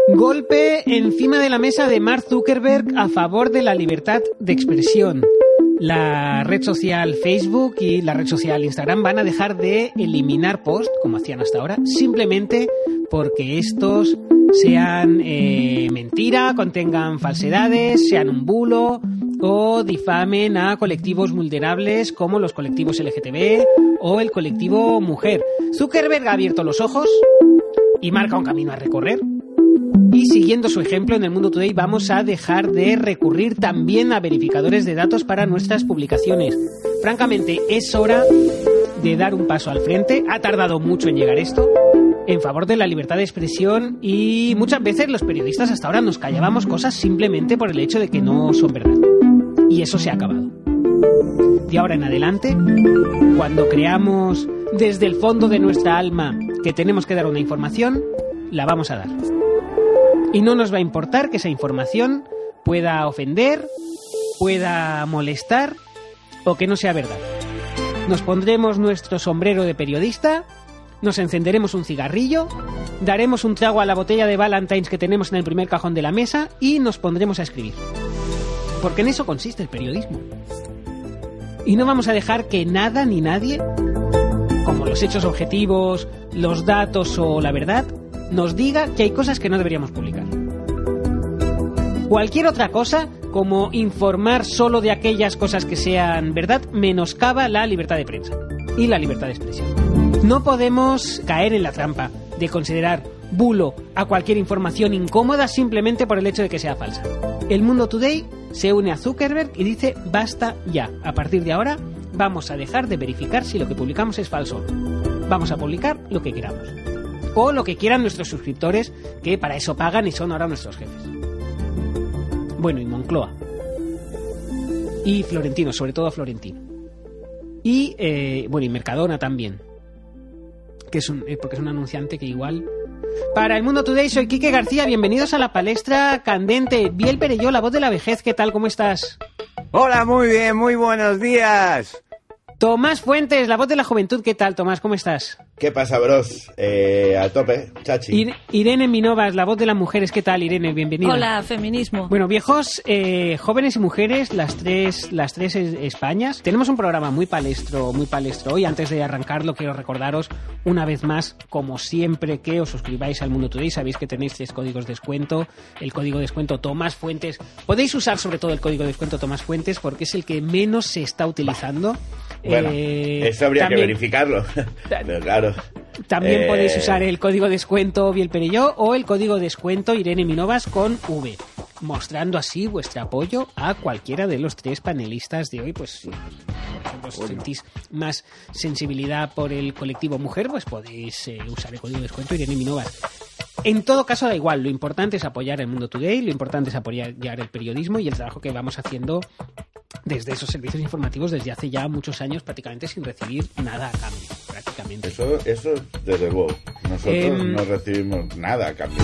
Golpe encima de la mesa de Mark Zuckerberg a favor de la libertad de expresión. La red social Facebook y la red social Instagram van a dejar de eliminar posts, como hacían hasta ahora, simplemente porque estos sean mentira, contengan falsedades, sean un bulo o difamen a colectivos vulnerables como los colectivos LGTB o el colectivo mujer. Zuckerberg ha abierto los ojos y marca un camino a recorrer. Y siguiendo su ejemplo, en el Mundo Today vamos a dejar de recurrir también a verificadores de datos para nuestras publicaciones. Francamente, es hora de dar un paso al frente. Ha tardado mucho en llegar esto, en favor de la libertad de expresión, y muchas veces los periodistas hasta ahora nos callábamos cosas simplemente por el hecho de que no son verdad. Y eso se ha acabado. De ahora en adelante, cuando creamos desde el fondo de nuestra alma que tenemos que dar una información, la vamos a dar. Y no nos va a importar que esa información pueda ofender, pueda molestar o que no sea verdad. Nos pondremos nuestro sombrero de periodista, nos encenderemos un cigarrillo, daremos un trago a la botella de Ballantines que tenemos en el primer cajón de la mesa y nos pondremos a escribir. Porque en eso consiste el periodismo. Y no vamos a dejar que nada ni nadie, como los hechos objetivos, los datos o la verdad, nos diga que hay cosas que no deberíamos publicar. Cualquier otra cosa, como informar solo de aquellas cosas que sean verdad, menoscaba la libertad de prensa y la libertad de expresión. No podemos caer en la trampa de considerar bulo a cualquier información incómoda simplemente por el hecho de que sea falsa. El Mundo Today se une a Zuckerberg y dice basta ya. A partir de ahora vamos a dejar de verificar si lo que publicamos es falso. Vamos a publicar lo que queramos. O lo que quieran nuestros suscriptores, que para eso pagan y son ahora nuestros jefes. Bueno, y Moncloa. Y Florentino, sobre todo Florentino. Y, y Mercadona también. Que es porque es un anunciante que igual... Para el Mundo Today soy Quique García, bienvenidos a la palestra candente. Biel Perelló, la voz de la vejez, ¿qué tal? ¿Cómo estás? Hola, muy bien, muy buenos días. Tomás Fuentes, la voz de la juventud, ¿qué tal, Tomás? ¿Cómo estás? ¿Qué pasa, bros? A tope, chachi. Irene Minovas, la voz de las mujeres, ¿qué tal, Irene? Bienvenida. Hola, feminismo. Bueno, viejos, jóvenes y mujeres, las tres Españas. Tenemos un programa muy palestro hoy. Antes de arrancarlo, quiero recordaros una vez más, como siempre, que os suscribáis al Mundo Today. Sabéis que tenéis 3 códigos de descuento. El código de descuento Tomás Fuentes. Podéis usar sobre todo el código de descuento Tomás Fuentes porque es el que menos se está utilizando. Bueno, eso habría también, que verificarlo. Pero claro. También podéis usar el código descuento Biel Perelló o el código descuento Irene Minovas con V, mostrando así vuestro apoyo a cualquiera de los 3 panelistas de hoy. Pues si, por ejemplo, si sentís más sensibilidad por el colectivo mujer, pues podéis usar el código descuento Irene Minovas. En todo caso, da igual, lo importante es apoyar el Mundo Today, lo importante es apoyar el periodismo y el trabajo que vamos haciendo desde esos servicios informativos desde hace ya muchos años, prácticamente sin recibir nada a cambio, prácticamente. Eso desde luego. Nosotros no recibimos nada a cambio.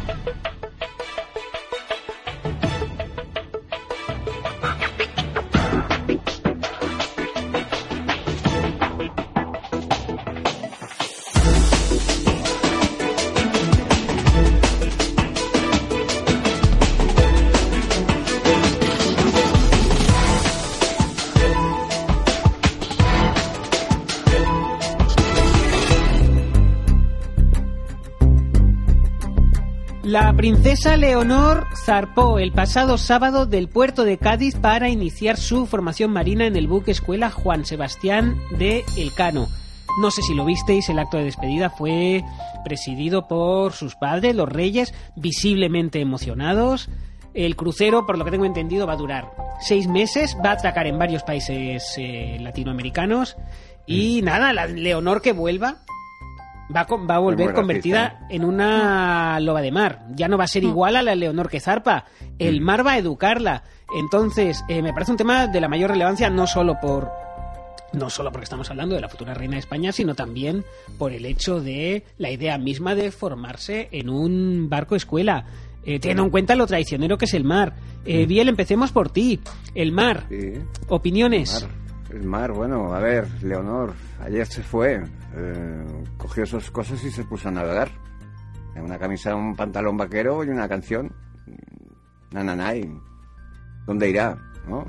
La princesa Leonor zarpó el pasado sábado del puerto de Cádiz para iniciar su formación marina en el buque escuela Juan Sebastián de Elcano. No sé si lo visteis, el acto de despedida fue presidido por sus padres, los reyes, visiblemente emocionados. El crucero, por lo que tengo entendido, va a durar 6 meses, va a atracar en varios países latinoamericanos y nada, la Leonor que vuelva. Va a volver convertida en una loba de mar. Ya no va a ser igual a la Leonor que zarpa. El mar va a educarla. Entonces, me parece un tema de la mayor relevancia, no solo porque estamos hablando de la futura reina de España, sino también por el hecho de la idea misma de formarse en un barco escuela. Teniendo en cuenta lo traicionero que es el mar. Biel, empecemos por ti. El mar. Sí. ¿Opiniones? El mar, bueno, a ver, Leonor, ayer se fue, cogió sus cosas y se puso a navegar. Una camisa, un pantalón vaquero y una canción. Nananay. ¿Dónde irá? ¿No?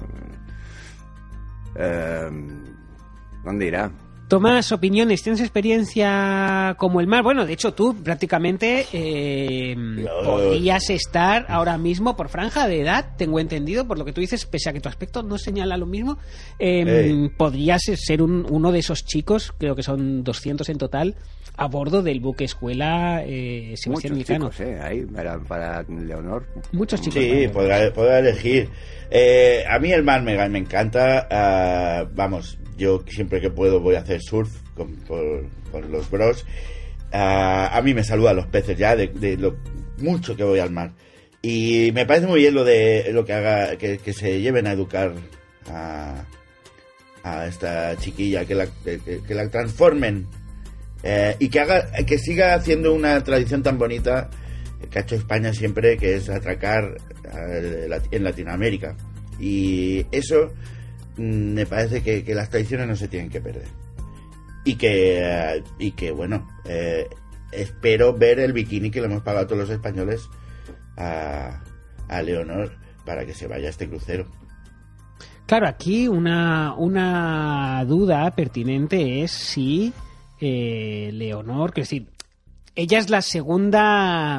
¿Dónde irá? Tomás, opiniones, ¿tienes experiencia como el mar? Bueno, de hecho tú prácticamente podrías estar ahora mismo por franja de edad, tengo entendido, por lo que tú dices, pese a que tu aspecto no señala lo mismo, podrías ser uno de esos chicos, creo que son 200 en total, a bordo del buque escuela Sebastián Elcano. Muchos chicos, ahí, para Leonor. Muchos chicos. Sí, podrá elegir. A mí el mar me encanta. Vamos, yo siempre que puedo voy a hacer surf con los bros. A mí me saludan los peces ya de lo mucho que voy al mar. Y me parece muy bien lo que haga, que se lleven a educar a esta chiquilla, que la transformen. Y que siga haciendo una tradición tan bonita que ha hecho España siempre, que es atracar en Latinoamérica. Y eso me parece que las tradiciones no se tienen que perder. Y que bueno, espero ver el bikini que le hemos pagado a todos los españoles a Leonor para que se vaya a este crucero. Claro, aquí una duda pertinente es si Leonor, que es decir, ella es la segunda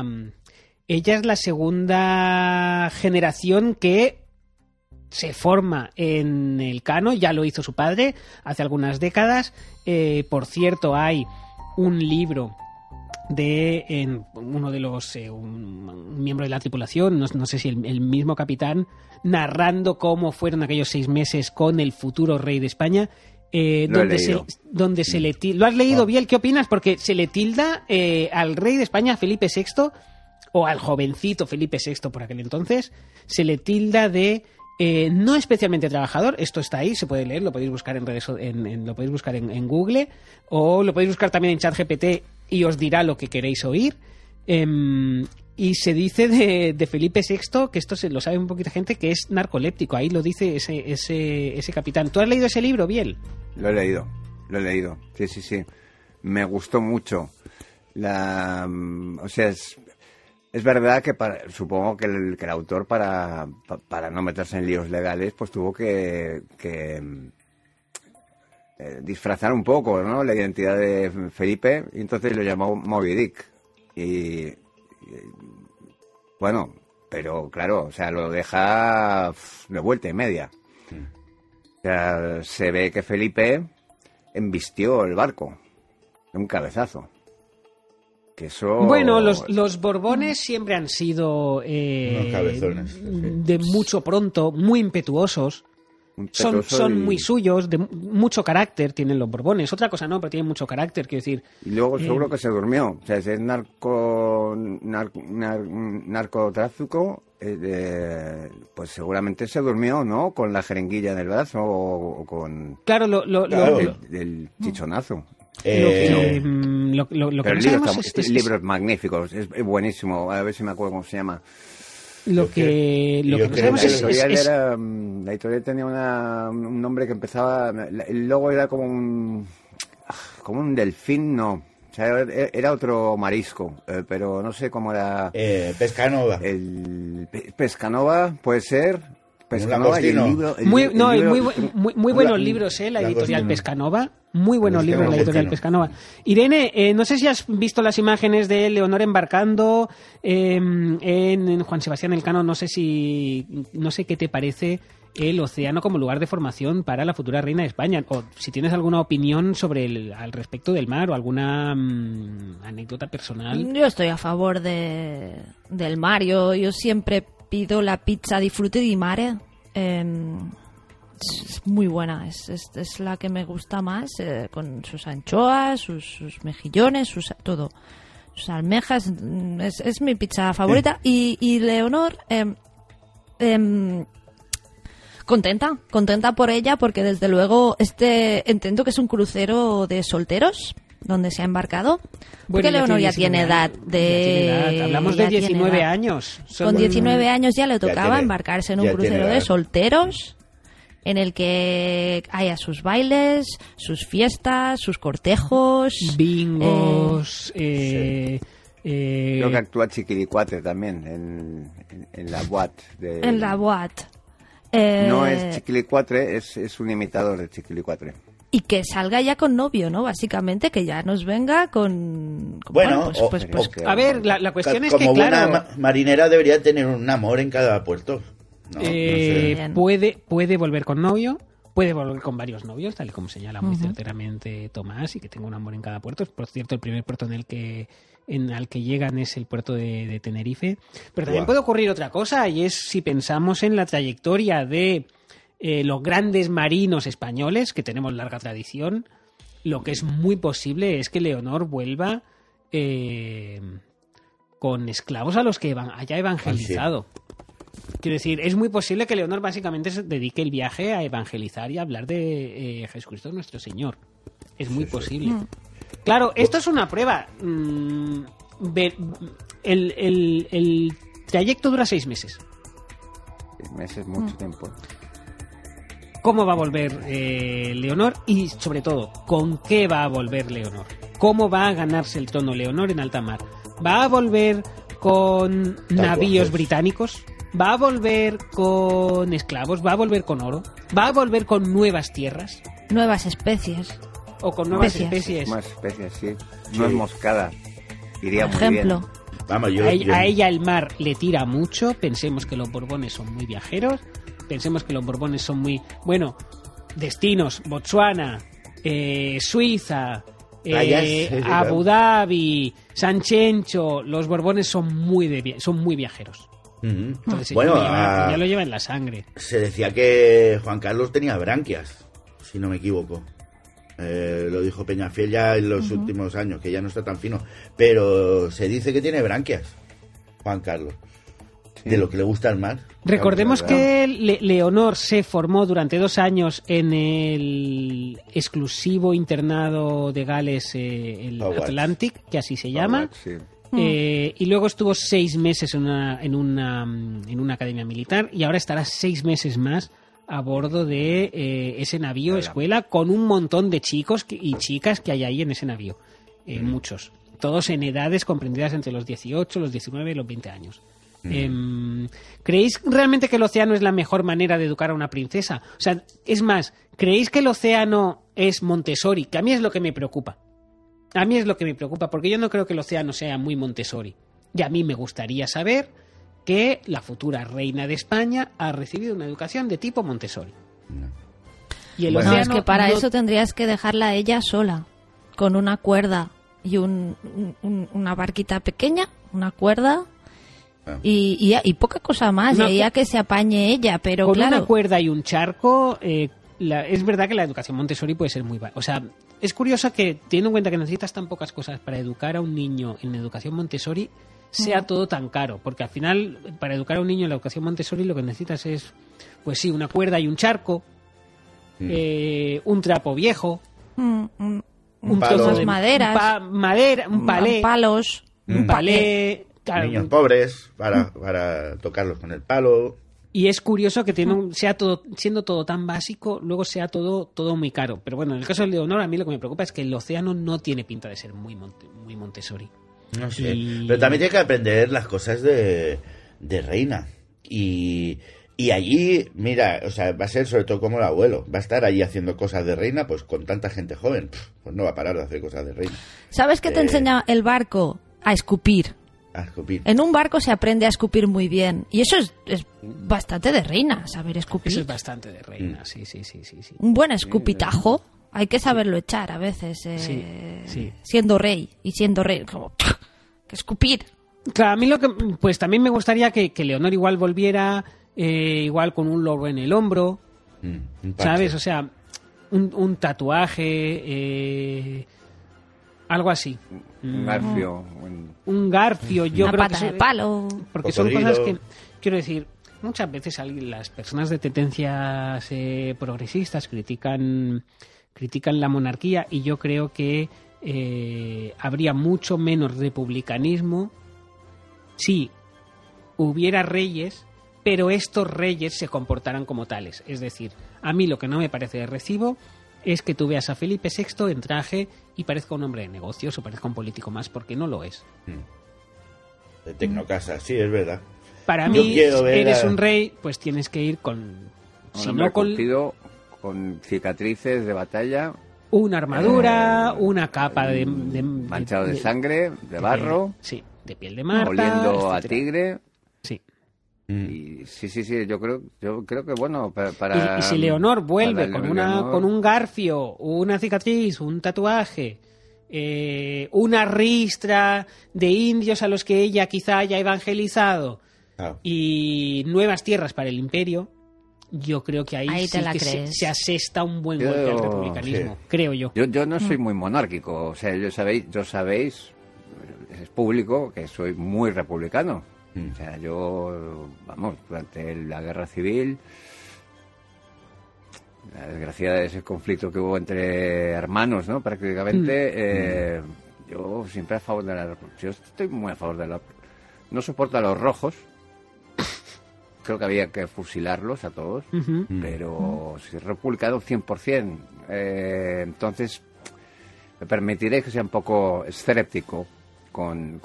generación que se forma en Elcano, ya lo hizo su padre hace algunas décadas. Por cierto, hay un libro de uno de los un miembro de la tripulación, no sé si el mismo capitán, narrando cómo fueron aquellos 6 meses con el futuro rey de España. Donde se le tilda. ¿Lo has leído, Biel? ¿Qué opinas? Porque se le tilda al rey de España, Felipe VI, o al jovencito Felipe VI por aquel entonces, se le tilda de no especialmente trabajador. Esto está ahí, se puede leer, lo podéis buscar lo podéis buscar en Google, o lo podéis buscar también en ChatGPT y os dirá lo que queréis oír. Y se dice de Felipe VI, que esto se lo sabe un poquita gente, que es narcoléptico. Ahí lo dice ese capitán. ¿Tú has leído ese libro, Biel? Lo he leído. Sí. Me gustó mucho. O sea, es verdad que supongo que el autor, para no meterse en líos legales, pues tuvo que disfrazar un poco, ¿no?, la identidad de Felipe, y entonces lo llamó Moby Dick. Y bueno, pero claro, o sea, lo deja de vuelta y media. Sí. O sea, se ve que Felipe embistió el barco de un cabezazo. Que eso... Bueno, los Borbones siempre han sido unos cabezones, sí. De mucho pronto, muy impetuosos. Son muy suyos, de mucho carácter tienen los Borbones. Otra cosa no, pero tienen mucho carácter, quiero decir. Y luego seguro que se durmió. O sea, si es narcotráfico, pues seguramente se durmió, ¿no? Con la jeringuilla en el brazo o con... Claro, el chichonazo. Lo que no sabemos el libro es magnífico, es buenísimo. A ver si me acuerdo cómo se llama. Lo que no sabemos la editorial tenía un nombre que empezaba, el logo era como un delfín, no, o sea, era otro marisco, pero no sé cómo era. Pescanova. Pescanova puede ser. Pescanova y el libro. Muy buenos libros, la editorial Pescanova. Muy buenos libros la editorial Pescanova. Irene, no sé si has visto las imágenes de Leonor embarcando en Juan Sebastián Elcano. No sé qué te parece el océano como lugar de formación para la futura reina de España. O si tienes alguna opinión al respecto del mar o alguna anécdota personal. Yo estoy a favor del mar. Yo siempre pido la pizza di frutti di mare. Es muy buena, es la que me gusta más, con sus anchoas, sus mejillones, todo, sus almejas. Es mi pizza favorita. Y Leonor, contenta por ella, porque desde luego entiendo que es un crucero de solteros donde se ha embarcado. Porque Leonor ya tiene edad de... Hablamos de 19 años. Con 19 años ya le tocaba embarcarse en un crucero de solteros, en el que haya sus bailes, sus fiestas, sus cortejos, bingos, Creo que actúa Chiquilicuatre también en la Boat. En la Boat. No es Chiquilicuatre, es un imitador de Chiquilicuatre. Y que salga ya con novio, ¿no? Básicamente, que ya nos venga con Bueno, pues, A ver, la cuestión es como que, claro... buena marinera debería tener un amor en cada puerto. No sé. puede volver con novio, puede volver con varios novios, tal y como señala muy certeramente Tomás, y que tenga un amor en cada puerto. Por cierto, el primer puerto al que llegan es el puerto de Tenerife. Pero también puede ocurrir otra cosa, y es si pensamos en la trayectoria de los grandes marinos españoles, que tenemos larga tradición, lo que es muy posible es que Leonor vuelva con esclavos a los que haya evangelizado. Quiero decir, es muy posible que Leonor básicamente se dedique el viaje a evangelizar y a hablar de Jesucristo nuestro Señor. Es muy posible. Claro, esto es una prueba. El trayecto dura 6 meses. 6 meses, mucho tiempo. ¿Cómo va a volver Leonor? Y sobre todo, ¿con qué va a volver Leonor? ¿Cómo va a ganarse el trono Leonor en alta mar? ¿Va a volver con navíos británicos? ¿Va a volver con esclavos? ¿Va a volver con oro? ¿Va a volver con nuevas tierras? Nuevas especies. ¿O con nuevas especies? Más especies, sí. No es moscada. Iría Por muy bien. ejemplo. Vamos, A ella el mar le tira mucho. Pensemos que los Borbones son muy viajeros. Pensemos que los Borbones son muy... Bueno, destinos, Botsuana, Suiza, Abu Dhabi, San Chencho. Los Borbones son muy viajeros. Entonces Bueno, ya lo lleva en la sangre. Se decía que Juan Carlos tenía branquias, si no me equivoco. Lo dijo Peñafiel ya en los últimos años, que ya no está tan fino. Pero se dice que tiene branquias, Juan Carlos. De lo que le gusta el mar. Recordemos que Leonor se formó durante 2 años en el exclusivo internado de Gales, el Atlantic, que así se llama. Sí. Y luego estuvo 6 meses en una academia militar, y ahora estará 6 meses más a bordo de ese navío escuela, con un montón de chicos y chicas que hay ahí en ese navío. Muchos. Todos en edades comprendidas entre los 18, los 19 y los 20 años. ¿Creéis realmente que el océano es la mejor manera de educar a una princesa? O sea, es más, ¿creéis que el océano es Montessori? Que a mí es lo que me preocupa. A mí es lo que me preocupa, porque yo no creo que el océano sea muy Montessori. Y a mí me gustaría saber que la futura reina de España ha recibido una educación de tipo Montessori. Y el océano es que para eso tendrías que dejarla a ella sola, con una cuerda y una barquita pequeña, una cuerda... Y poca cosa más, y ya que se apañe ella, pero con claro... una cuerda y un charco, es verdad que la educación Montessori puede ser muy... O sea, es curioso que, teniendo en cuenta que necesitas tan pocas cosas para educar a un niño en educación Montessori, sea todo tan caro, porque al final, para educar a un niño en la educación Montessori lo que necesitas es, pues sí, una cuerda y un charco, un trapo viejo, un palo, trozo de maderas, un palé, palos, un palé... Claro. Niños pobres para tocarlos con el palo. Y es curioso que siendo todo tan básico, luego sea todo muy caro. Pero bueno, en el caso de Leonor, a mí lo que me preocupa es que el océano no tiene pinta de ser muy Montessori. No sé. Pero también tiene que aprender las cosas de reina. Y allí, mira, o sea, va a ser sobre todo como el abuelo. Va a estar allí haciendo cosas de reina, pues con tanta gente joven. Pues no va a parar de hacer cosas de reina. ¿Sabes qué te enseña el barco? A escupir. En un barco se aprende a escupir muy bien. Y eso es bastante de reina, saber escupir. Eso es bastante de reina, sí. Un buen escupitajo hay que saberlo echar a veces. Sí. Siendo rey. Como, que escupir. Claro, a mí pues también me gustaría que Leonor igual volviera igual con un loro en el hombro. ¿Sabes? O sea, un tatuaje... algo así. Un garfio. Un garfio, yo una creo pata que de palo. Porque son cosas que, quiero decir, muchas veces las personas de tendencias progresistas critican la monarquía, y yo creo que habría mucho menos republicanismo si hubiera reyes, pero estos reyes se comportaran como tales. Es decir, a mí lo que no me parece de recibo es que tú veas a Felipe VI en traje y parezca un hombre de negocios o parezca un político más, porque no lo es. De Tecnocasa, sí, es verdad. Para Yo mí, quiero ver eres a- un rey, pues tienes que ir con... Un Si hombre no con curtido, con cicatrices de batalla, una armadura, una capa de manchado de sangre, de barro, sí, de piel de Marta, oliendo a etcétera. tigre. Sí. Y sí, yo creo que bueno, para Y si Leonor para vuelve con Leonor, con un garfio, una cicatriz, un tatuaje, una ristra de indios a los que ella quizá haya evangelizado Claro. y nuevas tierras para el imperio, yo creo que ahí Ahí sí te la que crees. se asesta un buen Yo- golpe al republicanismo, sí. creo yo. Yo no soy muy monárquico, o sea, yo sabéis, es público que soy muy republicano. O sea, yo, vamos, durante la guerra civil, la desgracia de ese conflicto que hubo entre hermanos, ¿no? Prácticamente, yo siempre a favor de la... Yo estoy muy a favor de la... No soporto a los rojos. Creo que había que fusilarlos a todos. Ujú. Pero si republicano 100%, entonces me permitiré que sea un poco escéptico con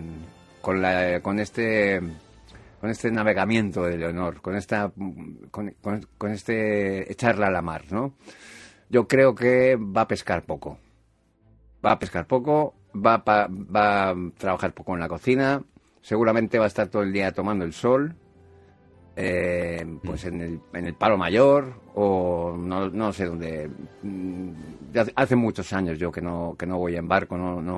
este navegamiento de Leonor, con este echarla a la mar, ¿no? Yo creo que va a pescar poco. Va a trabajar poco en la cocina, seguramente va a estar todo el día tomando el sol, pues en el Palo Mayor, o no sé dónde. Ya hace muchos años yo que no voy en barco,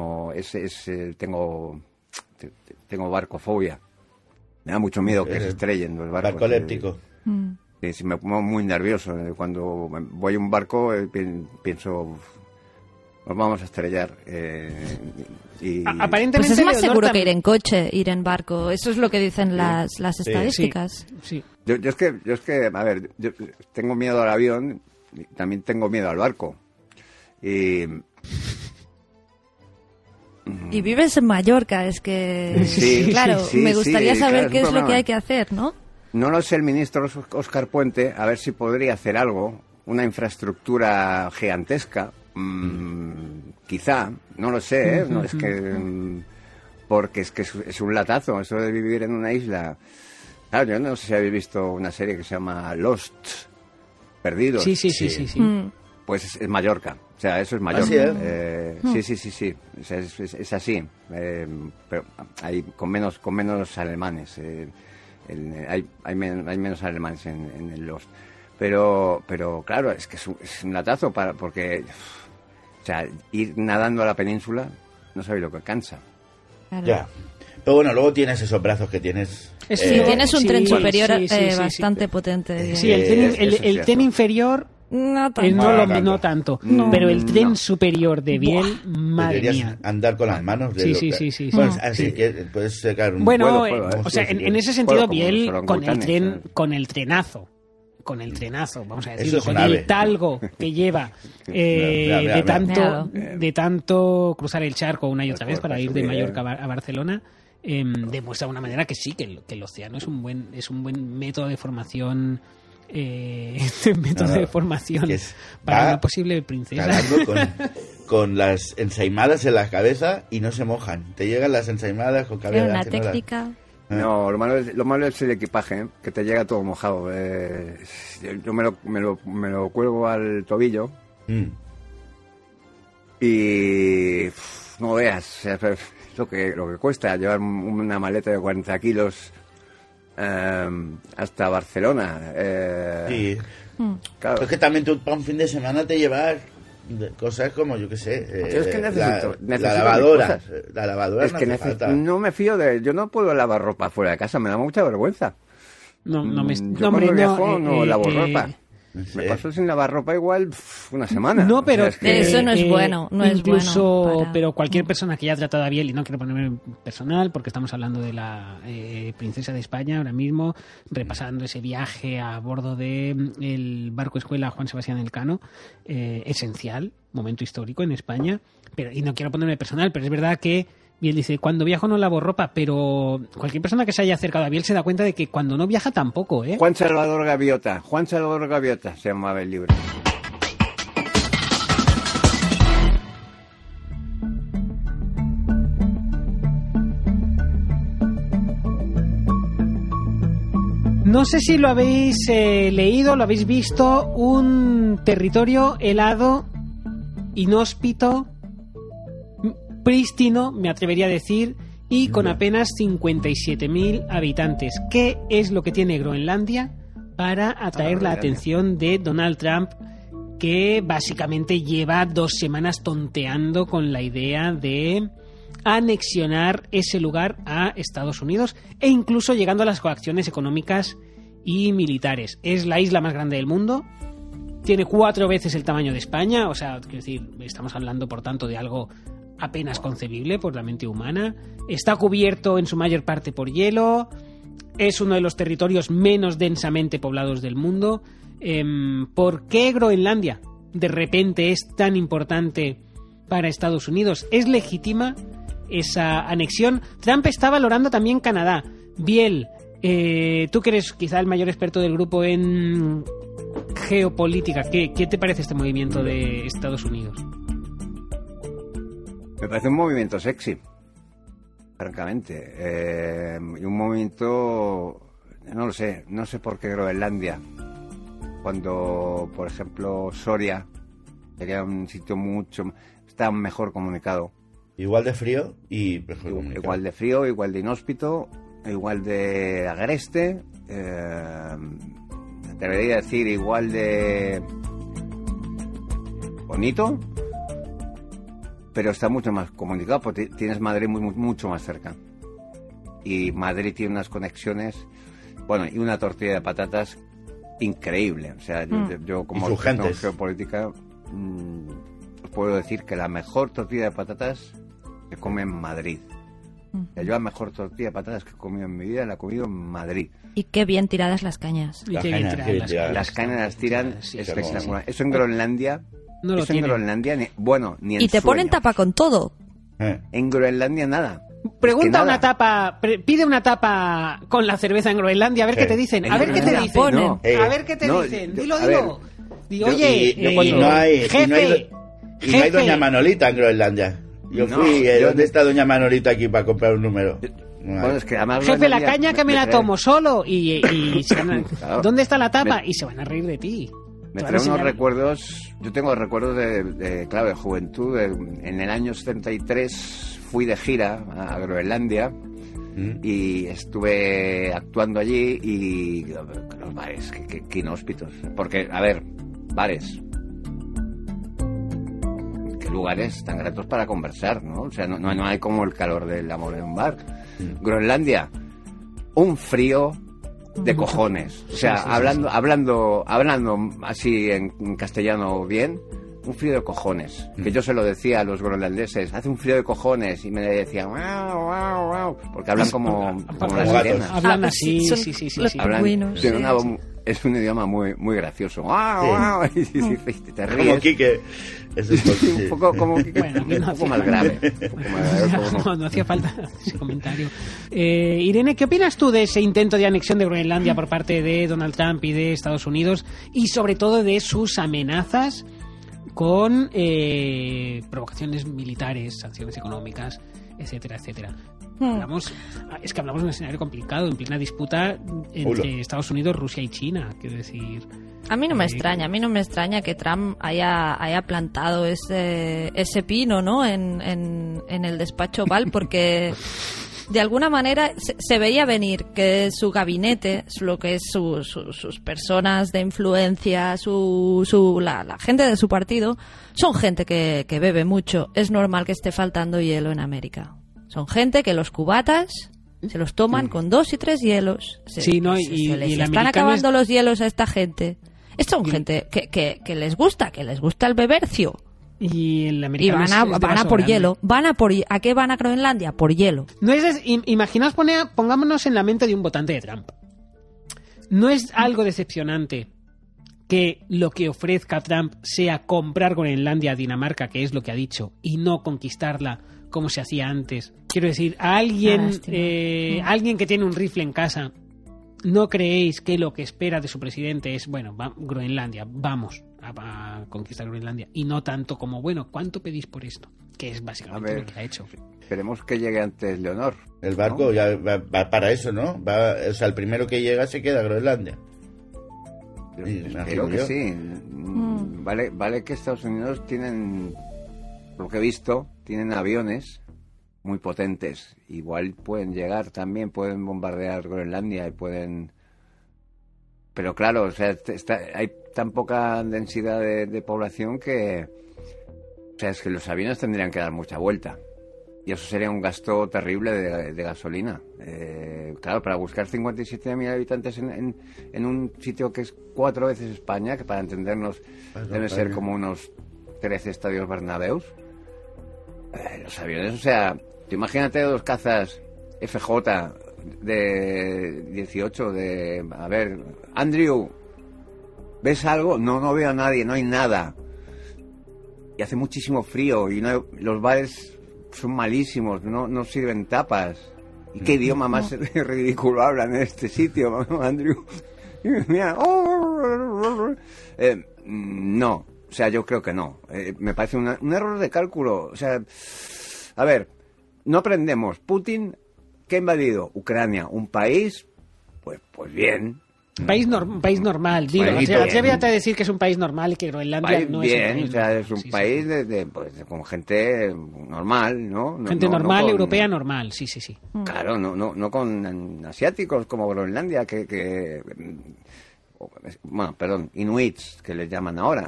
tengo barcofobia. Me da mucho miedo que se estrellen los barcos. Barcoléptico. Sí, me pongo muy nervioso. Cuando voy a un barco pienso, "Uf, nos vamos a estrellar". Aparentemente Pues es más Leonor seguro que también- ir en coche, ir en barco. Eso es lo que dicen las estadísticas. Sí. Yo es que, a ver, yo tengo miedo al avión y también tengo miedo al barco. Y Y vives en Mallorca, es que... Sí, claro, sí, me sí, gustaría sí, saber claro, qué es un es lo que problema. hay que hacer, ¿no? no lo sé el ministro Óscar Puente, a ver si podría hacer algo, una infraestructura gigantesca, quizá, no lo sé, ¿eh? No es que... porque es que es un latazo, eso de vivir en una isla. Claro, yo no sé si habéis visto una serie que se llama Lost, Perdidos. Sí. Pues es Mallorca, o sea, eso es Mallorca. ¿Ah, sí? Sí. O sea, es así, pero hay con menos alemanes. Hay menos alemanes en el Lost. Pero claro, es que es un latazo porque, o sea, ir nadando a la península, no sabéis lo que cansa. Claro. Ya. Pero bueno, luego tienes esos brazos que tienes. Sí, tienes un Sí, tren superior sí, bastante potente. Sí, el eso tren inferior No tanto. no tanto. No. Pero el tren No. superior de Biel, madre Deberías mía. andar con las manos. Sí. Bueno, Sí. así que puedes sacar un Bueno, puedo, o sea, sí, en ese sentido, puedo, como Biel los con el orangutanes, con el trenazo. Con el trenazo, vamos a decirlo, es con un ave. el talgo que lleva Mira. de tanto cruzar el charco una y otra vez para ir de subir, Mallorca a Barcelona, demuestra de una manera que sí, que el océano es un buen método de formación, de formación que es- para va una posible princesa. Calando con las ensaimadas en la cabeza y no se mojan. Te llegan las ensaimadas con cabeza. Era una técnica. No, lo malo es el equipaje, ¿eh? Que te llega todo mojado. Yo me lo cuelgo al tobillo y no veas, o sea, lo que cuesta llevar una maleta de 40 kilos hasta Barcelona. Sí. Claro. Es que también tú para un fin de semana te llevas cosas como, yo qué sé, Yo es que necesito la mis lavadora. cosas. La lavadora Es que no hace falta. no me fío yo no puedo lavar ropa fuera de casa, me da mucha vergüenza. No me Yo no, cuando hombre, viajo no lavo ropa. Sí. Me paso sin lavar ropa igual una semana. No, pero O sea, es que- Eso no es bueno, no es incluso, bueno para- pero cualquier persona que haya tratado a Biel, y no quiero ponerme personal, porque estamos hablando de la princesa de España ahora mismo, repasando ese viaje a bordo de el barco escuela Juan Sebastián Elcano, esencial, momento histórico en España, y no quiero ponerme personal, pero es verdad que Biel dice, cuando viajo no lavo ropa, pero cualquier persona que se haya acercado a Biel se da cuenta de que cuando no viaja tampoco, ¿eh? Juan Salvador Gaviota se llamaba el libro. No sé si lo habéis leído, lo habéis visto, un territorio helado, inhóspito, prístino, me atrevería a decir, y con apenas 57.000 habitantes. ¿Qué es lo que tiene Groenlandia para atraer la atención de Donald Trump, que básicamente lleva 2 semanas tonteando con la idea de anexionar ese lugar a Estados Unidos e incluso llegando a las coacciones económicas y militares? Es la isla más grande del mundo, tiene 4 veces el tamaño de España, o sea, quiero decir, estamos hablando por tanto de algo apenas concebible por la mente humana. Está cubierto en su mayor parte por hielo, es uno de los territorios menos densamente poblados del mundo. ¿Por qué Groenlandia de repente es tan importante para Estados Unidos? ¿Es legítima esa anexión? Trump está valorando también Canadá. Biel, tú que eres quizá el mayor experto del grupo en geopolítica, ¿qué te parece este movimiento de Estados Unidos? Me parece un movimiento sexy, francamente. Y un movimiento, no lo sé, no sé por qué Groenlandia. Cuando, por ejemplo, Soria sería un sitio está mejor comunicado. Igual de frío y mejor comunicado. Igual de frío, igual de inhóspito, igual de agreste. Me atrevería a decir igual de bonito. Pero está mucho más comunicado porque tienes Madrid mucho más cerca. Y Madrid tiene unas conexiones, bueno, y una tortilla de patatas increíble. O sea, yo como experto en geopolítica os puedo decir que la mejor tortilla de patatas se come en Madrid. O sea, yo la mejor tortilla de patatas que he comido en mi vida la he comido en Madrid. Y qué bien tiradas las cañas. Las cañas las tiran espectacular. Eso en Groenlandia... No eso en Groenlandia, ni en y te sueño. ponen tapa con todo. En Groenlandia nada. Pregunta una tapa, pide una tapa con la cerveza en Groenlandia, a ver qué te dicen. A ver qué te dicen. No, a ver qué te dicen. Dilo. Oye, no hay doña Manolita en Groenlandia. Yo fui, ¿dónde está doña Manolita aquí para comprar un número? Bueno, es que además jefe, la caña que me la tomo solo y claro. ¿Dónde está la tapa? Y se van a reír de ti. Me trae unos recuerdos, yo tengo recuerdos de juventud. En el año 73 fui de gira a Groenlandia y estuve actuando allí y los bares, qué inhóspitos. Porque, a ver, bares, qué lugares tan gratos para conversar, ¿no? O sea, no hay como el calor del amor en un bar. Groenlandia, un frío de cojones, o sea, hablando así en castellano bien, un frío de cojones, que yo se lo decía a los groenlandeses, hace un frío de cojones, y me decían wow, porque hablan como las sirenas. Hablan así, sí. Es un idioma muy gracioso. Y te ríes. Como Quique. Un poco como Quique, un poco más grave. No hacía falta ese comentario. Irene, ¿qué opinas tú de ese intento de anexión de Groenlandia por parte de Donald Trump y de Estados Unidos, y sobre todo de sus amenazas con provocaciones militares, sanciones económicas, etcétera? Hablamos de un escenario complicado, en plena disputa entre Estados Unidos, Rusia y China, quiero decir. A mí no me extraña que Trump haya plantado ese pino, ¿no? en el despacho Oval, porque de alguna manera se veía venir que su gabinete, lo que es sus personas de influencia, la gente de su partido, son gente que bebe mucho. Es normal que esté faltando hielo en América. Son gente que los cubatas se los toman con 2 y 3 hielos. Se les están acabando los hielos a esta gente. Son gente que les gusta el bebercio. Y el y americano van a por hielo. ¿A qué van a Groenlandia? Por hielo. No es imaginaos, pongámonos en la mente de un votante de Trump. No es algo decepcionante que lo que ofrezca Trump sea comprar Groenlandia a Dinamarca, que es lo que ha dicho, y no conquistarla como se hacía antes. Quiero decir, a alguien que tiene un rifle en casa ¿no creéis que lo que espera de su presidente es, bueno, Groenlandia, vamos a conquistar Groenlandia? Y no tanto como, bueno, ¿cuánto pedís por esto? Que es básicamente lo que ha hecho. Esperemos que llegue antes Leonor. El barco, ¿no? Ya va para eso, ¿no? O sea, el primero que llega se queda a Groenlandia. Creo que sí. Vale que Estados Unidos tienen, por lo que he visto, tienen aviones muy potentes. Igual pueden llegar también, pueden bombardear Groenlandia y pueden... Pero claro, o sea, hay tan poca densidad de población que... O sea, es que los aviones tendrían que dar mucha vuelta. Y eso sería un gasto terrible de gasolina. Claro, para buscar 57.000 habitantes en un sitio que es 4 veces España, que para entendernos debe ser como unos 13 estadios Bernabéus. Los aviones, o sea, imagínate 2 cazas FJ de 18, a ver, Andrew, ¿ves algo? No veo a nadie, no hay nada. Y hace muchísimo frío y los bares son malísimos, no sirven tapas. ¿Y qué idioma más ridículo hablan en este sitio, Andrew? Mira, no, o sea, yo creo que no. Me parece un error de cálculo. O sea, a ver, no aprendemos. Putin, ¿qué ha invadido? Ucrania, un país, pues bien. Un país normal, digo. Atrévete a decir que es un país normal y que Groenlandia no es un país. O sea, es un país con gente normal, ¿no? Gente normal, europea normal, sí. Claro, no con asiáticos como Groenlandia, bueno, perdón, inuits, que les llaman ahora.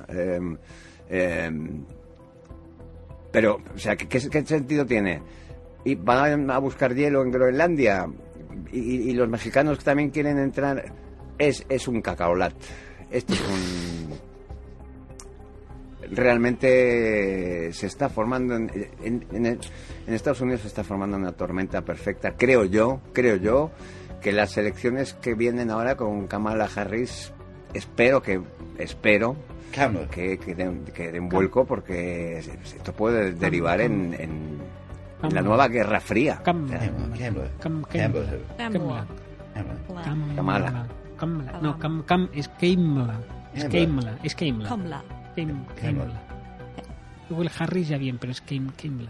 Pero, o sea, ¿qué sentido tiene? ¿Y van a buscar hielo en Groenlandia? Y los mexicanos que también quieren entrar... Es un cacaolat. Esto es realmente se está formando en Estados Unidos se está formando una tormenta perfecta. Creo yo que las elecciones que vienen ahora con Kamala Harris, espero que den vuelco, porque esto puede derivar en la nueva Guerra Fría. Kamala. Es Kamala. Luego el Harris ya bien, pero es Kamala.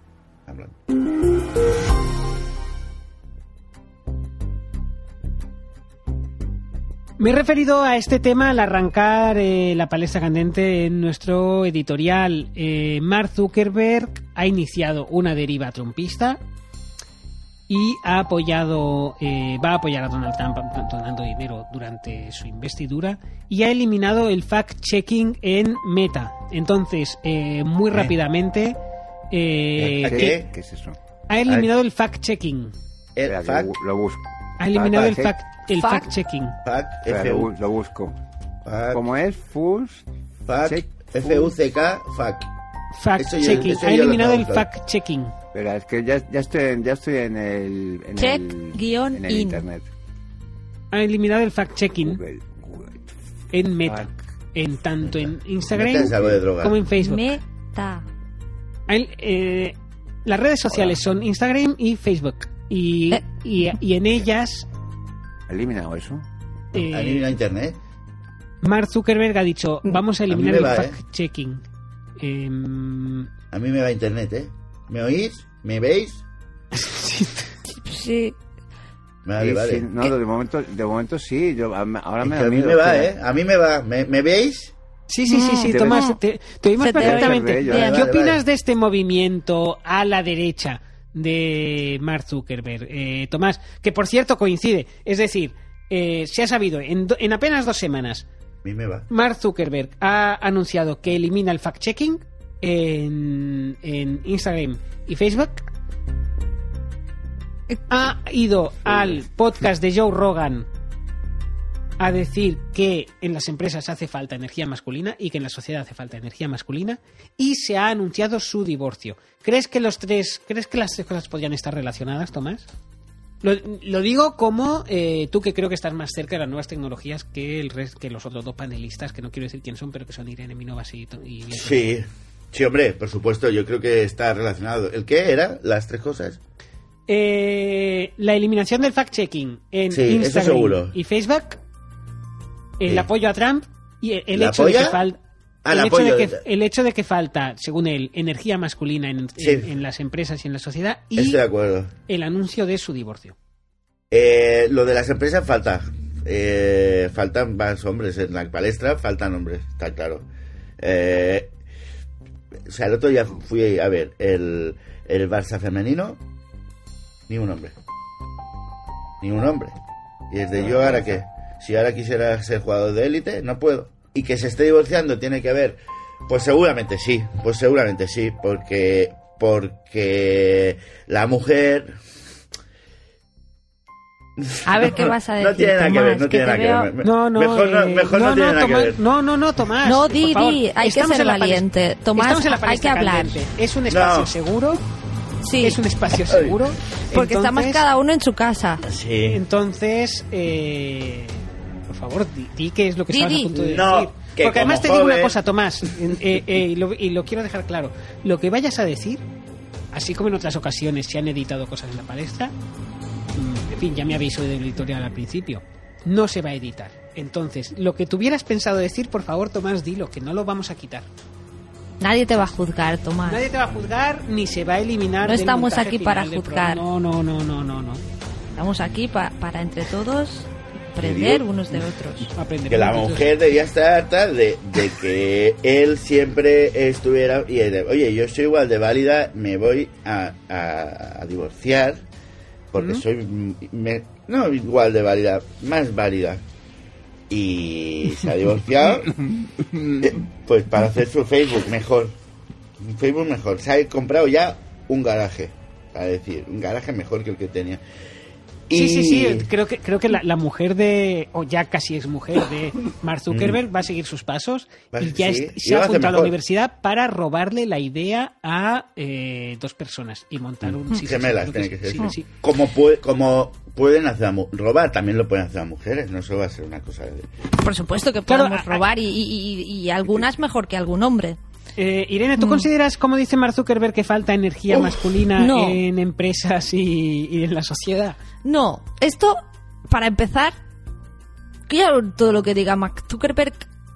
Me he referido a este tema al arrancar la palestra candente en nuestro editorial. Mark Zuckerberg ha iniciado una deriva trumpista y va a apoyar a Donald Trump donando dinero durante su investidura, y ha eliminado el fact-checking en Meta. Entonces, muy rápidamente... ¿Qué es eso? Ha eliminado el fact-checking. Lo busco. Ha eliminado el fact-checking. Lo busco. ¿Cómo es? F-U-C-K, fact. Fact-checking. Ha eliminado el fact-checking. Espera, es que ya estoy en el internet. Ha eliminado el fact-checking en Meta. Tanto en Instagram como en Facebook. Meta. Las redes sociales son Instagram y Facebook. Y en ellas... ¿Ha eliminado eso? ¿Ha eliminado Internet? Mark Zuckerberg ha dicho, vamos a eliminar el fact-checking. A mí me va Internet, ¿eh? ¿Me oís? ¿Me veis? Sí. Vale. Sí, no, de momento sí. Ahora me a mí me va, ¿eh? A mí me va. ¿Me veis? Sí, Tomás, te oímos perfectamente. ¿Qué opinas de este movimiento a la derecha de Mark Zuckerberg? Tomás, que por cierto coincide. Es decir, se ha sabido en apenas 2 semanas. A mí me va. Mark Zuckerberg ha anunciado que elimina el fact-checking en Instagram y Facebook. Ha ido al podcast de Joe Rogan a decir que en las empresas hace falta energía masculina y que en la sociedad hace falta energía masculina, y se ha anunciado su divorcio. ¿Crees que las 3 cosas podrían estar relacionadas, Tomás? Lo digo como tú, que creo que estás más cerca de las nuevas tecnologías que los otros 2 panelistas, que no quiero decir quién son, pero que son Irene Minovas y Sí, hombre, por supuesto, yo creo que está relacionado. ¿El qué era? ¿Las 3 cosas? La eliminación del fact-checking en Sí, eso Instagram seguro. y Facebook, el Sí. apoyo a Trump y el ¿La hecho de que polla? falta... El hecho de que falta, según él, energía masculina Sí. en las empresas y en la sociedad y Estoy de acuerdo. el anuncio de su divorcio. Lo de las empresas falta. Faltan más hombres en la palestra, faltan hombres, está claro. O sea, el otro día fui a ver el Barça femenino, ni un hombre. Ni un hombre. Y desde yo, ¿ahora qué? Si ahora quisiera ser jugador de élite, no puedo. Y que se esté divorciando tiene que ver. Pues seguramente sí, porque la mujer... A ver qué vas a decir. No tiene nada que ver, Tomás, no tiene nada que ver. No, no, Mejor no tiene nada que Tomás, ver. No, Tomás. No, por di, favor. hay que Estamos ser en la valiente. Tomás, Estamos en la hay que palestra hablar. candente. Es un espacio No. seguro. Sí, Es un espacio seguro. porque estamos cada uno en su casa. Sí. Entonces, por favor, di qué es lo que Di, estabas di. a punto de No, decir. que Porque además te como digo una joven- cosa, Tomás, y lo quiero dejar claro. Lo que vayas a decir, así como en otras ocasiones se han editado cosas en la palestra, en fin, ya me habéis oído el editorial al principio, no se va a editar. Entonces, lo que tuvieras pensado decir, por favor, Tomás, dilo, que no lo vamos a quitar. Nadie te va a juzgar, Tomás. Nadie te va a juzgar ni se va a eliminar. No del estamos montaje aquí para final del juzgar. programa. No. Estamos aquí para entre todos aprender unos de otros. Aprender Que la juntos. mujer debía estar harta de que él siempre estuviera... Y él, oye, yo soy igual de válida, me voy a divorciar porque soy... no igual de válida, más válida. Y se ha divorciado pues para hacer su Facebook mejor. Un Facebook mejor. Se ha comprado ya un garaje. Es decir, un garaje mejor que el que tenía. Sí, creo que la mujer o ya casi es mujer de Mark Zuckerberg va a seguir sus pasos y ya Sí, se y lo ha hace apuntado a la mejor. universidad para robarle la idea a dos personas y montar un Gemelas creo tiene que ser. sí, sí. Como pueden hacer robar, también lo pueden hacer a mujeres, no solo va a ser una cosa de... Por supuesto que Claro, podemos robar y algunas mejor que algún hombre. Irene, ¿tú consideras, como dice Mark Zuckerberg, que falta energía masculina no. en empresas y en la sociedad? No, esto, para empezar, claro, todo lo que diga Mark Zuckerberg,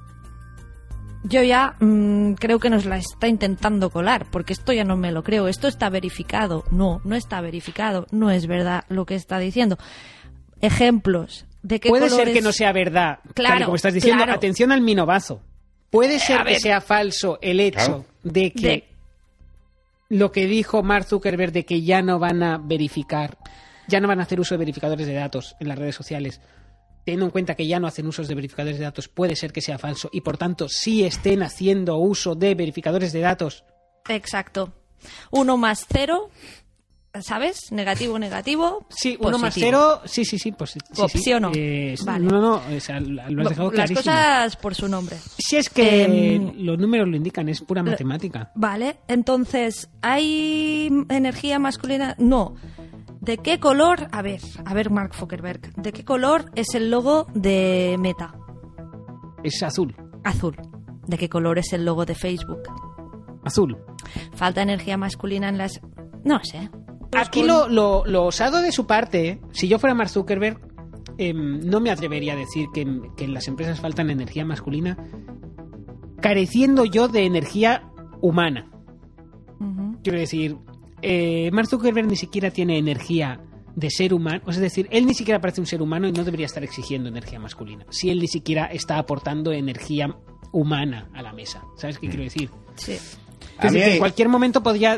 yo ya creo que nos la está intentando colar, porque esto ya no me lo creo. Esto está verificado. No está verificado. No es verdad lo que está diciendo. Ejemplos de qué Puede colores... ser que no sea verdad, Claro, tal y como estás diciendo. claro. Atención al minobazo. Puede ser a que ver. sea falso el hecho Claro. de que lo que dijo Mark Zuckerberg de que ya no van a verificar, ya no van a hacer uso de verificadores de datos en las redes sociales, teniendo en cuenta que ya no hacen usos de verificadores de datos, puede ser que sea falso y por tanto sí estén haciendo uso de verificadores de datos. Exacto. 1 más 0, ¿sabes? Negativo. Sí, 1 más positivo. 0, sí, pues sí, Opciono. Vale. Vale. No, o sea, lo has dejado Las clarísimo. cosas por su nombre. Si es que Em, los números lo indican, es pura matemática. Vale, entonces, ¿hay energía masculina? No. ¿De qué color? A ver, Mark Zuckerberg. ¿De qué color es el logo de Meta? Es azul. Azul. ¿De qué color es el logo de Facebook? Azul. ¿Falta energía masculina en las...? No sé. Pues Aquí con- lo osado de su parte, si yo fuera Mark Zuckerberg, no me atrevería a decir que en las empresas faltan energía masculina, careciendo yo de energía humana. Ujú. Quiero decir, Mark Zuckerberg ni siquiera tiene energía de ser humano, es decir, él ni siquiera parece un ser humano y no debería estar exigiendo energía masculina. Si él ni siquiera está aportando energía humana a la mesa. ¿Sabes qué quiero decir? Sí. A Es mí decir, hay- en cualquier momento podría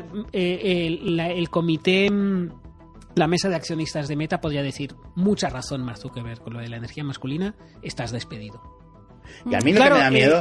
el comité, la mesa de accionistas de Meta podría decir mucha razón, Mark Zuckerberg, con lo de la energía masculina, estás despedido. Y a mí lo Claro, que me da miedo...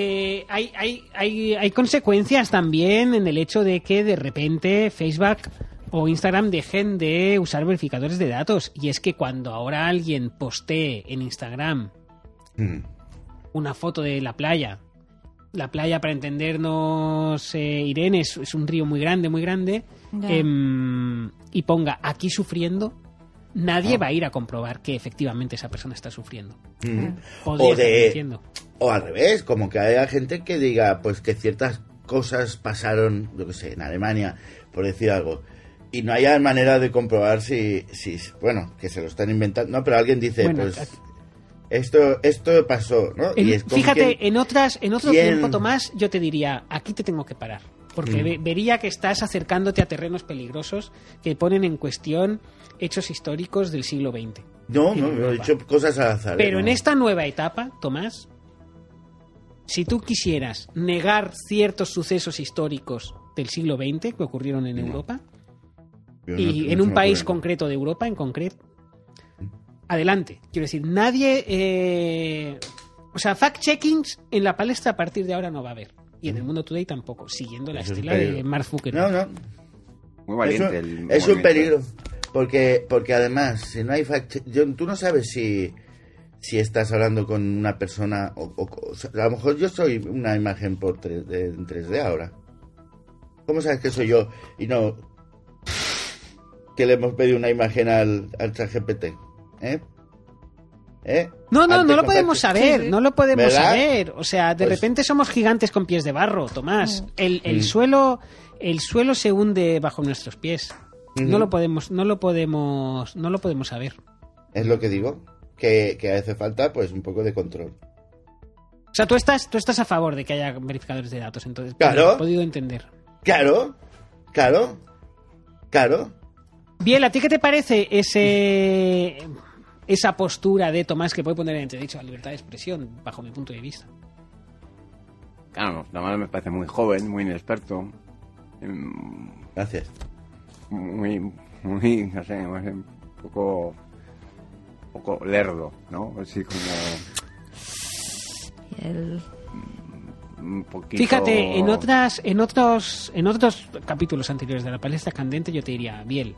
hay consecuencias también en el hecho de que de repente Facebook o Instagram dejen de usar verificadores de datos. Y es que cuando ahora alguien postee en Instagram Mm. una foto de la playa, para entendernos, Irene, es un río muy grande, Ya. y ponga aquí sufriendo, nadie Ah. va a ir a comprobar que efectivamente esa persona está sufriendo. Mm. Podría O estar de... diciendo. O al revés, como que haya gente que diga pues que ciertas cosas pasaron, yo que sé, en Alemania, por decir algo, Y no hay manera de comprobar si bueno, que se lo están inventando. No, pero alguien dice, Bueno, pues esto pasó, ¿no? Y es como fíjate, en otro ¿quién? tiempo, Tomás, yo te diría, aquí te tengo que parar. Porque vería que estás acercándote a terrenos peligrosos que ponen en cuestión hechos históricos del siglo XX. No, en he Europa. dicho cosas al azar. Pero ¿no? en esta nueva etapa, Tomás, si tú quisieras negar ciertos sucesos históricos del siglo XX que ocurrieron en Europa, Yo y no en se un me país ocurre. concreto de Europa en concreto, adelante. Quiero decir, nadie... o sea, fact-checkings en la palestra a partir de ahora no va a haber. Y en el Mundo Today tampoco, siguiendo la Eso es estela peligro. de Mark Zuckerberg. No. Muy valiente. Es un peligro. Porque además, si no hay tú no sabes si estás hablando con una persona o sea, a lo mejor yo soy una imagen en 3D ahora. ¿Cómo sabes que soy yo y no que le hemos pedido una imagen al ChatGPT? No Antes lo podemos contacto. saber, Sí, no lo podemos ¿verdad? saber. O sea, de Pues- repente somos gigantes con pies de barro, Tomás. El suelo se hunde bajo nuestros pies. No lo podemos saber. Es lo que digo, que hace falta pues un poco de control. O sea, tú estás a favor de que haya verificadores de datos, entonces. Claro. He podido entender. Claro. Bien, ¿a ti qué te parece esa postura de Tomás que puede poner en entredicho la libertad de expresión, bajo mi punto de vista? Claro, Tomás me parece muy joven, muy inexperto. Gracias. Muy, no sé, un poco lerdo, ¿no? Así como Y el- un poquito... Fíjate, en otros capítulos anteriores de la palestra candente yo te diría, Biel,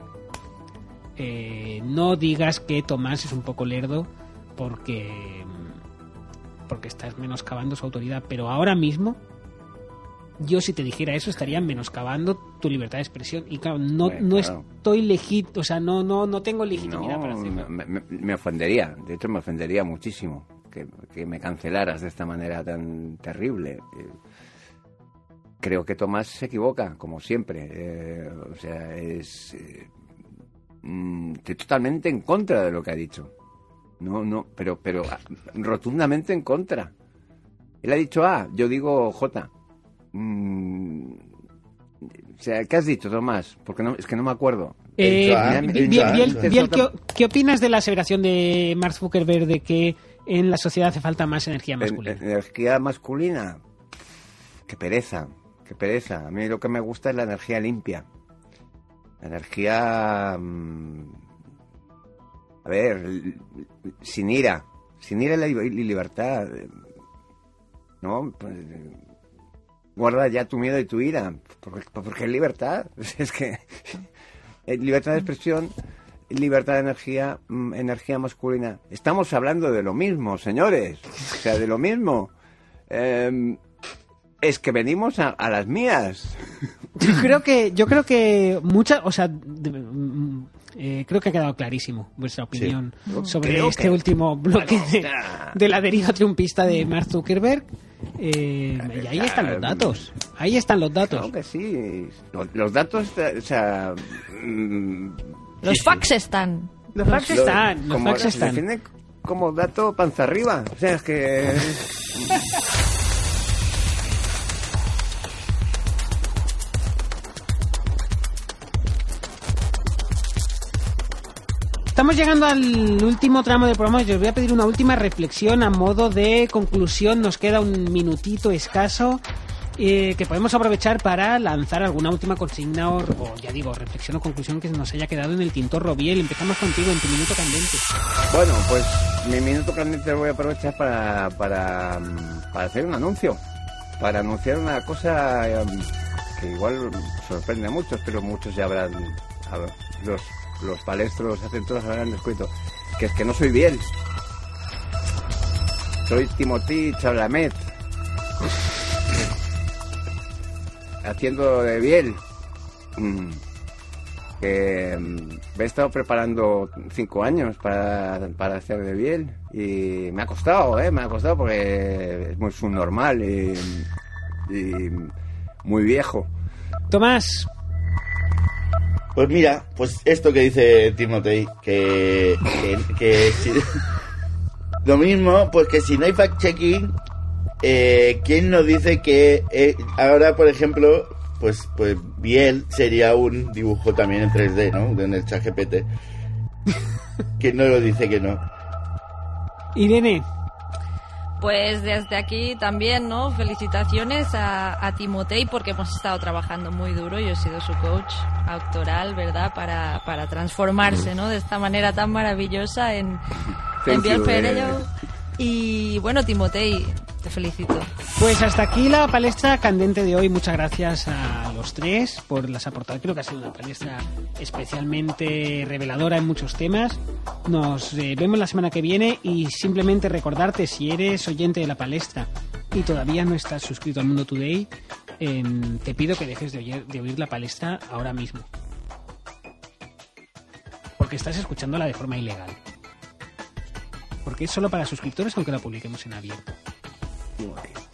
no digas que Tomás es un poco lerdo porque estás menoscabando su autoridad, pero ahora mismo yo si te dijera eso estaría menoscabando tu libertad de expresión y claro, no Claro. estoy legítimo, o sea, no tengo legitimidad para hacerlo. Me ofendería, de hecho me ofendería muchísimo que me cancelaras de esta manera tan terrible. Creo que Tomás se equivoca, como siempre. O sea, estoy totalmente en contra de lo que ha dicho. Pero rotundamente en contra. Él ha dicho A, yo digo J. O sea, ¿qué has dicho, Tomás? Porque es que no me acuerdo. Biel, ¿qué opinas de la aseveración de Mark Zuckerberg de que en la sociedad hace falta más energía masculina? Energía masculina. Qué pereza. A mí lo que me gusta es la energía limpia. La energía... a ver, sin ira. Sin ira y libertad. ¿No? Pues, guarda ya tu miedo y tu ira. Porque es libertad. Es que... libertad de expresión... Libertad de energía, energía masculina. Estamos hablando de lo mismo, señores. O sea, de lo mismo. Es que venimos a las mías. Yo creo que muchas, o sea, creo que ha quedado clarísimo vuestra opinión sobre Creo este que- último bloque Bueno, de la deriva triunfista de Mark Zuckerberg. Y ahí están los datos. Ahí están los datos. Claro que sí. Los datos, o sea... Los facts están. Los facts están. Los como facts se están. define como dato panza arriba. O sea, es que... Estamos llegando al último tramo del programa y os voy a pedir una última reflexión a modo de conclusión. Nos queda un minutito escaso que podemos aprovechar para lanzar alguna última consigna o ya digo, reflexión o conclusión que nos haya quedado en el tintorro. Biel, empezamos contigo en tu minuto candente. Bueno, pues mi minuto candente lo voy a aprovechar para hacer un anuncio. Para anunciar una cosa que igual sorprende a muchos, pero muchos ya habrán... Los palestros acentuados habrán descubierto. Que es que no soy Biel. Soy Timothy Chalamet. Haciendo de Biel. Que me he estado preparando 5 años para hacer de Biel. Y me ha costado porque es muy subnormal y muy viejo. Tomás, Pues mira, pues esto que dice Timotei, que si, lo mismo, pues que si no hay fact-checking, ¿quién nos dice que ahora, por ejemplo, pues Biel sería un dibujo también en 3D, ¿no? En el ChatGPT. ¿Quién no lo dice que no? Irene. Pues desde aquí también, ¿no? Felicitaciones a Timotei porque hemos estado trabajando muy duro. Yo he sido su coach actoral, ¿verdad? Para transformarse, ¿no? De esta manera tan maravillosa en Biel Perello. Y bueno, Timotei, te felicito. Pues hasta aquí la palestra candente de hoy. Muchas gracias a los tres por las aportaciones. Creo que ha sido una palestra especialmente reveladora en muchos temas. Nos vemos la semana que viene y simplemente recordarte, si eres oyente de la palestra y todavía no estás suscrito al Mundo Today, te pido que dejes de oír la palestra ahora mismo. Porque estás escuchándola de forma ilegal. Porque es solo para suscriptores, aunque la publiquemos en abierto. Guay.